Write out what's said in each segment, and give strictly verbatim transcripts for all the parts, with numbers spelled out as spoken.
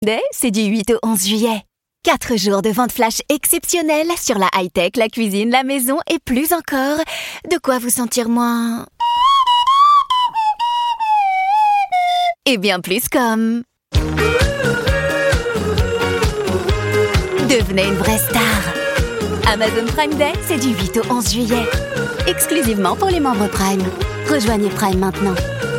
Day, c'est du huit au onze juillet. Quatre jours de vente flash exceptionnelle sur la high-tech, la cuisine, la maison et plus encore. De quoi vous sentir moins... et bien plus comme... devenez une vraie star. Amazon Prime Day, c'est du huit au onze juillet. Exclusivement pour les membres Prime. Rejoignez Prime maintenant.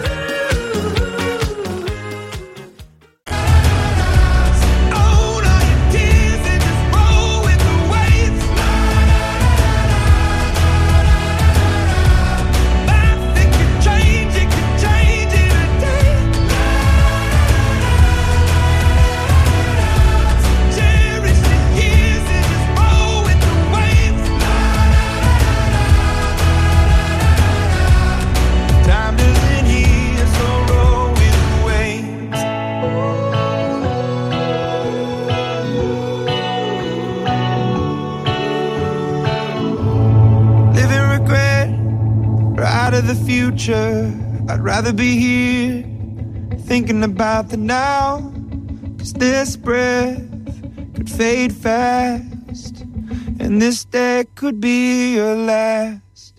I'd rather be here thinking about the now, 'cause this breath could fade fast and this day could be your last.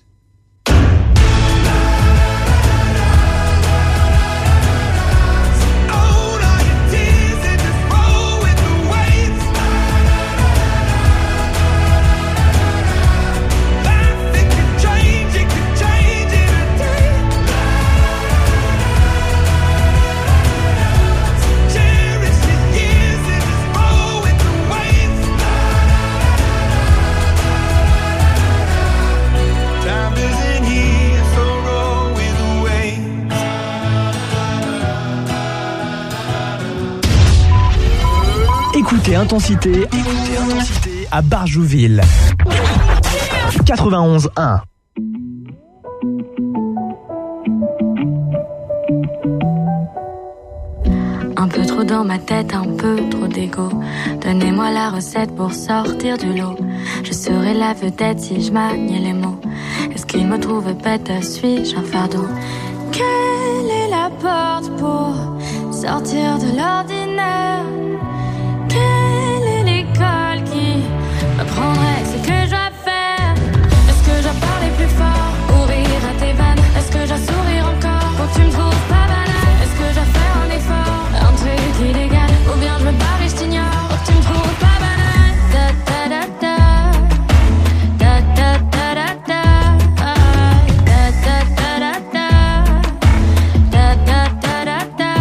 Écoutez Intensité, écoutez Intensité à Barjouville. quatre-vingt-onze un. Un peu trop dans ma tête, un peu trop d'égo. Donnez-moi la recette pour sortir du lot. Je serai la vedette si je maniais les mots. Est-ce qu'il me trouve bête, suis-je un fardeau? Quelle est la porte pour sortir de l'ordinaire? Quelle est l'école qui m'apprendrait ce que je dois faire? Est-ce que je dois parler plus fort ou rire à tes vannes? Est-ce que je dois sourire encore pour que tu me trouves pas banale? Est-ce que je dois faire un effort, un truc illégal? Ou bien je me barre et je t'ignore pour que tu me trouves pas banale? Da da da da da da da da da da da da da da da da.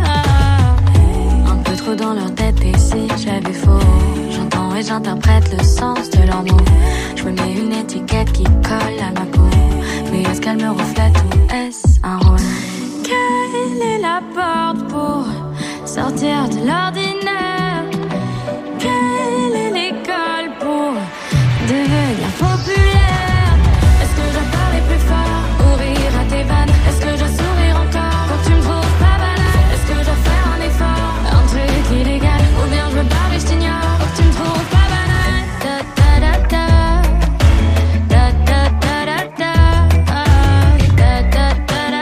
Un peu trop dans leur tête et si j'avais faux, j'entends et j'interprète le sens de leurs mots. Je me mets une étiquette qui colle à ma peau, mais est-ce qu'elle me reflète ou est-ce un rôle? Quelle est la porte pour sortir de l'ordinaire? Quelle est l'école pour devenir populaire? Est-ce que je dois parler plus fort ou rire à tes vannes? Est-ce que je dois sourire encore pour que tu me trouves pas banale? Est-ce que je dois faire un effort, un truc illégal? Ou bien je me barre et je t'ignore pour que tu me trouves pas banale? Da da da da da da da da da da da da da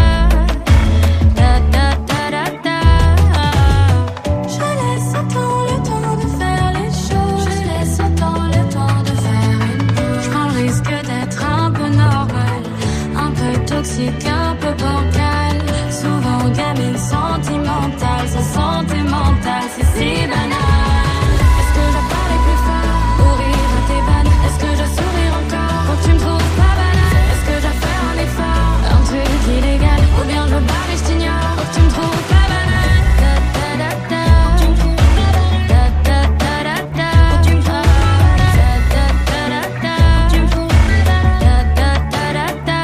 da da da da. Je laisse autant le temps de faire les choses. Je laisse autant le temps de faire une pause. Je prends le risque d'être un peu normal, un peu toxique, un peu bancal. Souvent gamine sentimentale, sa santé mentale, c'est si banal. Est-ce que je dois parler plus fort ou rire à tes vannes? Est-ce que je dois sourire encore pour que tu me trouves pas banale? Est-ce que je dois faire un effort, un truc illégal? Ou bien je me barre et je t'ignore pour que tu me trouves pas banale? Da da da da da da da da da. Tu me trouves pas banale? Da da da da. Tu me trouves pas banale? Da da da da.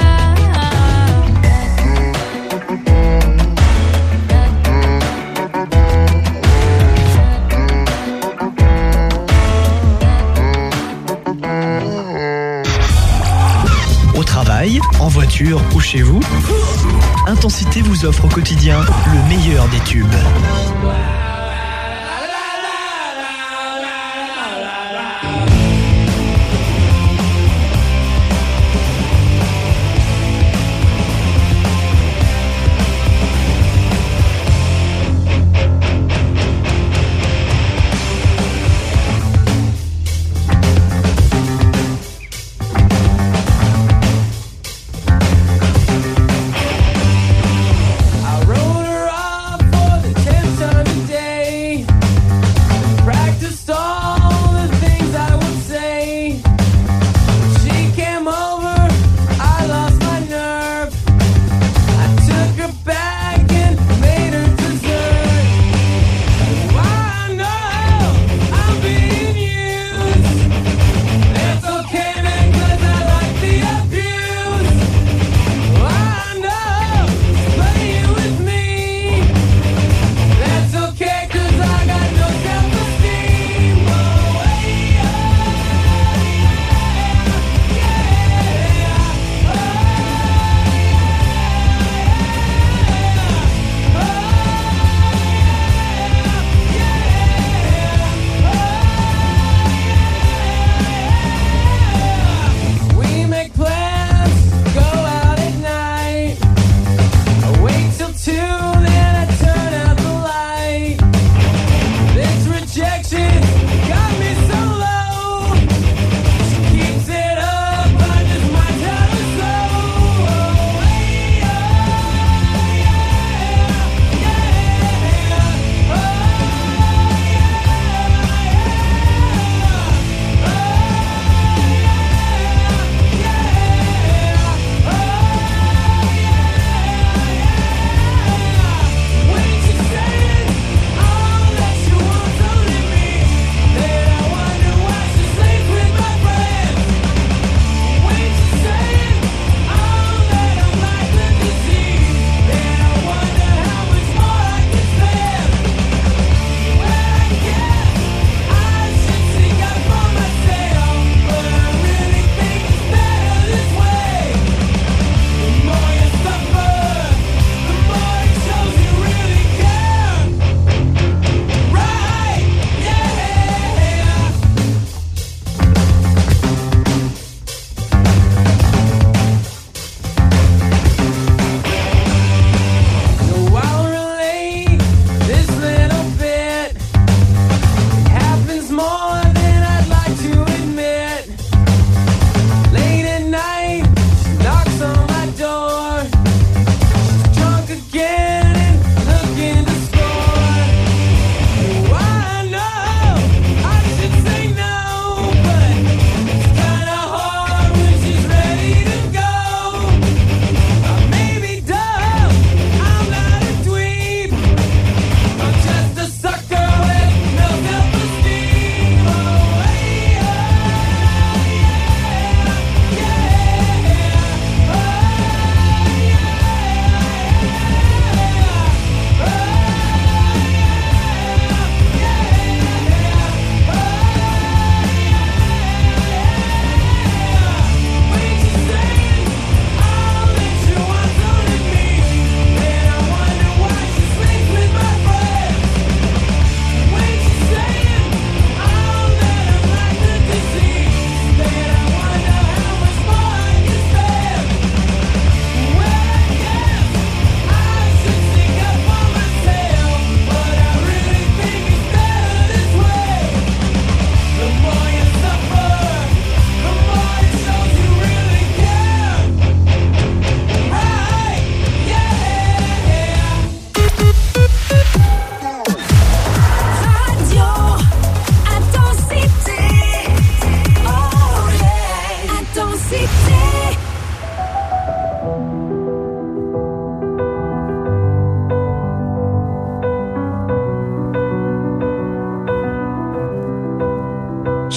Au travail, en voiture ou chez vous, Intensité vous offre au quotidien le meilleur des tubes.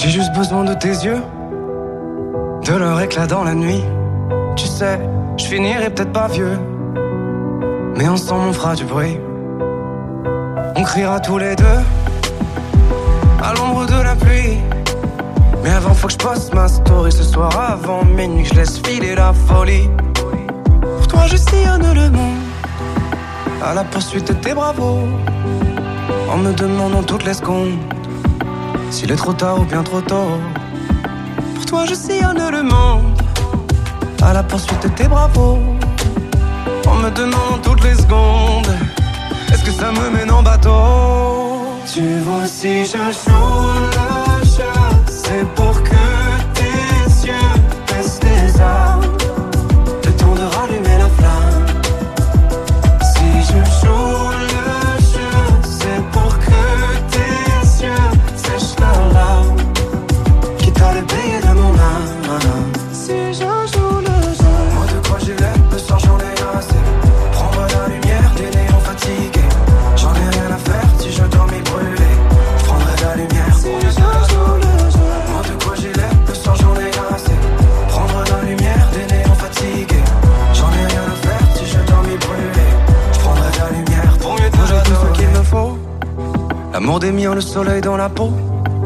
J'ai juste besoin de tes yeux, de leur éclat dans la nuit. Tu sais, je finirai peut-être pas vieux, mais ensemble on fera du bruit. On criera tous les deux à l'ombre de la pluie. Mais avant faut que je poste ma story ce soir avant minuit, que je laisse filer la folie. Pour toi je sillonne le monde à la poursuite de tes bravos, en me demandant toutes les secondes s'il est trop tard ou bien trop tôt. Pour toi je sillonne le monde à la poursuite de tes bravos, en me demandant toutes les secondes est-ce que ça me mène en bateau. Tu vois si je joue le jeu, c'est pour que tes yeux baissent les armes, le temps de rallumer la flamme. Si je joue le jeu, c'est pour que tes yeux sèchent leurs larmes, quitte à le payer de mon âme. Si je joue le jeu, moi de quoi j'ai l'air, le soir j'en ai assez. Prendre la lumière des néons fatigués, j'en ai rien à faire si je dormais brûlé. Je prendrai la lumière si je joue le jeu. Moi de quoi j'ai l'air, le soir j'en ai assez. Prendre la lumière des néons fatigués, j'en ai rien à faire si je dormais brûlé. Je prendrai la lumière pour mieux te j'ai tout ce qu'il me faut. L'amour des miens, le soleil dans la peau.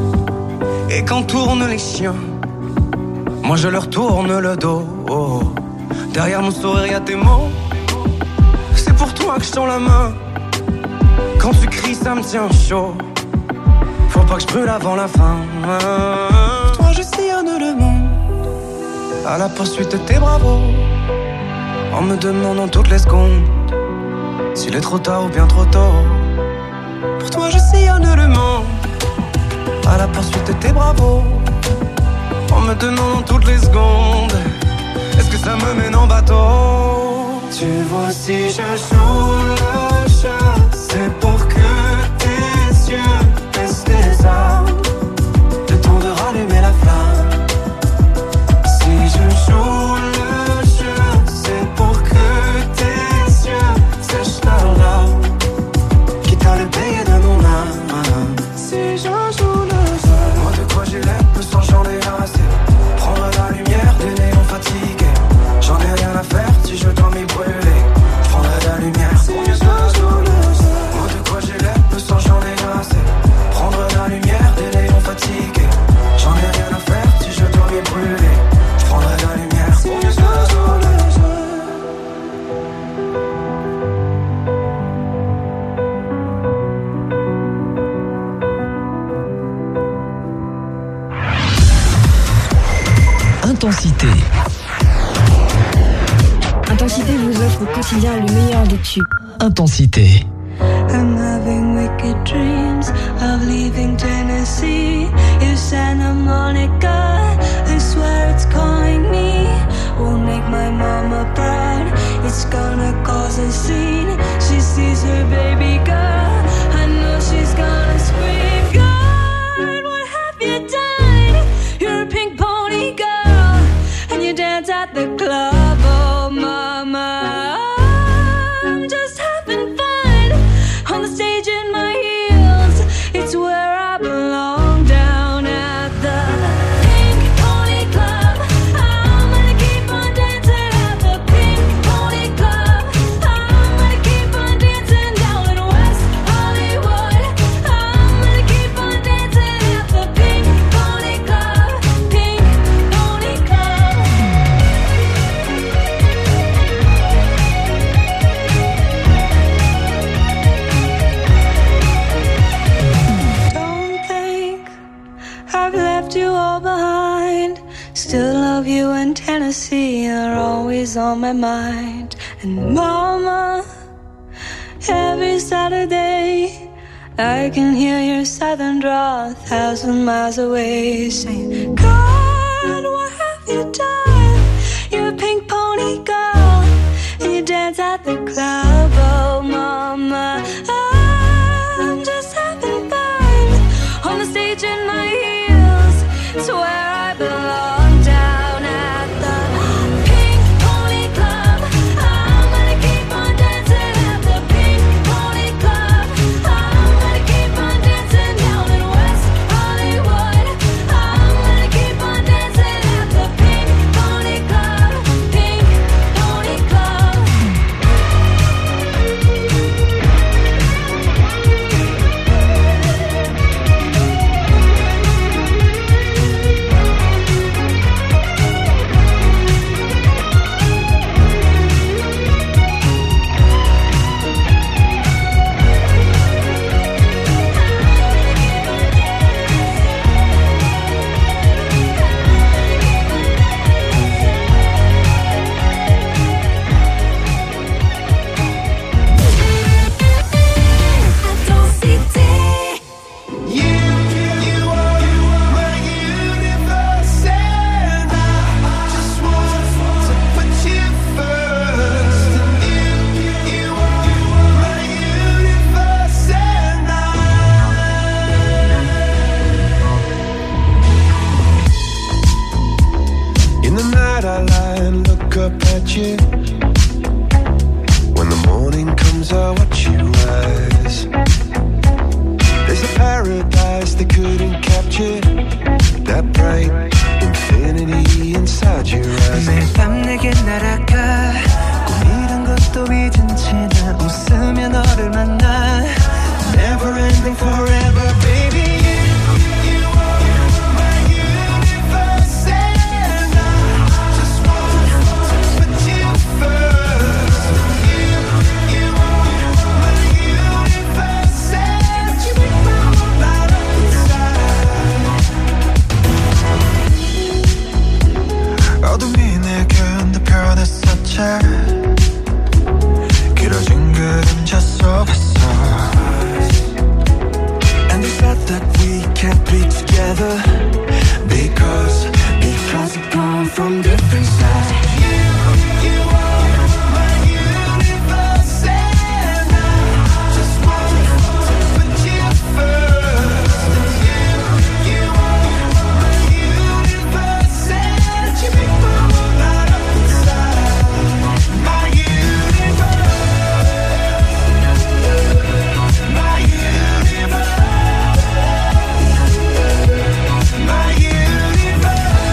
Et quand tournent les chiens, moi je leur tourne le dos. Oh. Derrière mon sourire y'a tes mots, c'est pour toi que je tends la main. Quand tu cries ça me tient chaud, faut pas que je brûle avant la fin. Pour toi je sillonne le monde à la poursuite de tes bravos, en me demandant toutes les secondes s'il est trop tard ou bien trop tôt. Pour toi je sillonne le monde à la poursuite de tes bravos, en me demandant toutes les secondes est-ce que ça me mène en bateau. Tu vois si je joue le jeu, c'est pour que tes yeux baissent les armes, le temps de rallumer la flamme. Si je joue le jeu, c'est pour que tes yeux sèchent leurs larmes, quitte à le payer de mon âme. Si je joue le jeu, moi de quoi j'ai l'air, le soir j'en ai assez. Prendre la lumière des néons fatigués, j'en ai rien à faire si je dois m'y brûler. Je prendrai la lumière si je joue le jeu. Moi de quoi j'ai l'air, le soir j'en ai assez. Prendre la lumière des néons fatigués, j'en ai rien à faire si je dois m'y brûler. Je prendrai la lumière si je joue le jeu. Intensité. Intensité vous offre au quotidien le meilleur des tubes. Intensité. I'm having wicked dreams of leaving Tennessee. You Santa Monica, I swear it's calling me. Won't make my mama proud, it's gonna cause a scene. She sees her baby girl, I know she's gonna scream. God, what have you done? You're a pink pony girl, and you dance at the club, oh mama. I'm just having fun on the stage in my heels. It's where I belong, down at the Pink Pony Club. I'm gonna keep on dancing at the Pink Pony Club. I'm gonna keep on dancing down in West Hollywood. I'm gonna keep on dancing at the Pink Pony Club. Pink Pony Club. Don't think I've left you all behind. Still love you in Tennessee, you're always on my mind. And mama, every Saturday I can hear your southern drawl a thousand miles away, saying, God, what have you done? You're a pink pony girl, and you dance at the club, oh mama. I'm just having fun on the stage in my heels. It's where I belong, down at the Pink Pony Club. I'm gonna keep on dancing at the Pink Pony Club. I'm gonna keep on dancing down in West Hollywood. I'm paradise they couldn't capture. That bright infinity inside your eyes. 매일 밤 내게 날아가 꿈이란 것도 잊은 채 나 웃으며 너를 만나. Never ending forever, baby. 어둠이 내게 펴냈었지. 길어진 그림자 속에서. And they said that we can't be together Because, because we come from different sides. You, you are my universe and I just want to put you first. You, you are my universe and you make my world light up inside. My universe, my universe, my universe.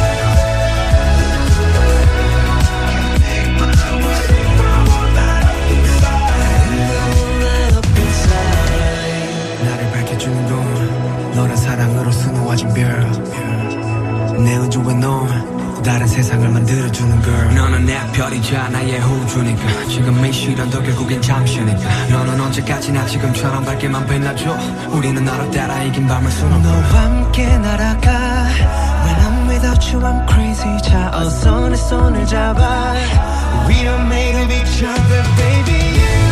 나를 밝혀주는 건 너란 사랑으로 수놓아진 별. 내 우주에 넌 다른 세상을 만들어주는 girl. 너는 내 별이자 나의 호주니까 지금 이 시련도 결국엔 잠시니까. 너는 언제까지나 지금처럼 밝게만 빛나줘. 우리는 너를 따라 이긴 밤을 수놓고 너와 함께 날아가. When I'm without you I'm crazy. 자 어서 내 손을 잡아. We are made of each other, baby.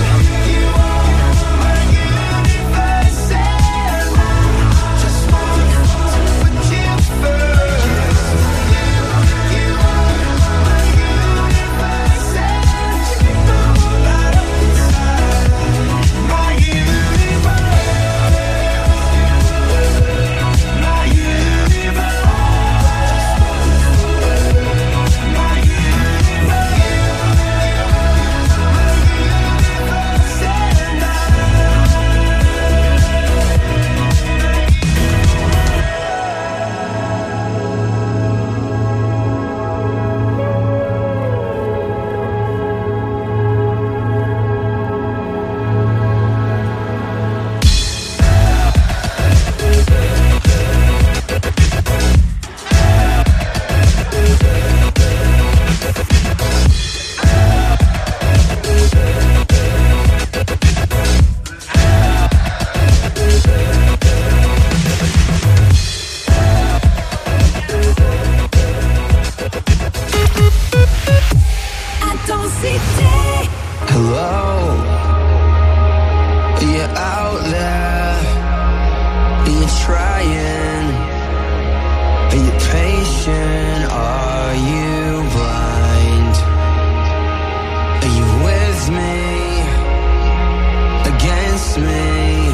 Hello, you're out there, you're trying, are you patient, are you blind, are you with me, against me,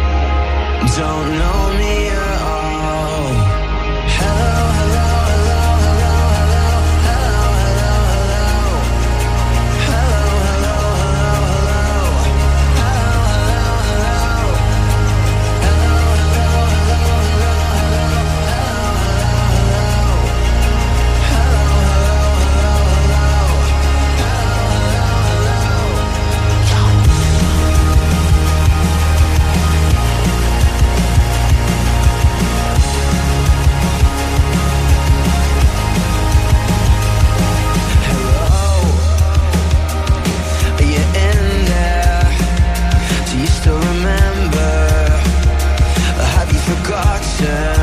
don't know me at all. Hello, hello, hello, hello, hello, hello, hello, hello, have you forgotten?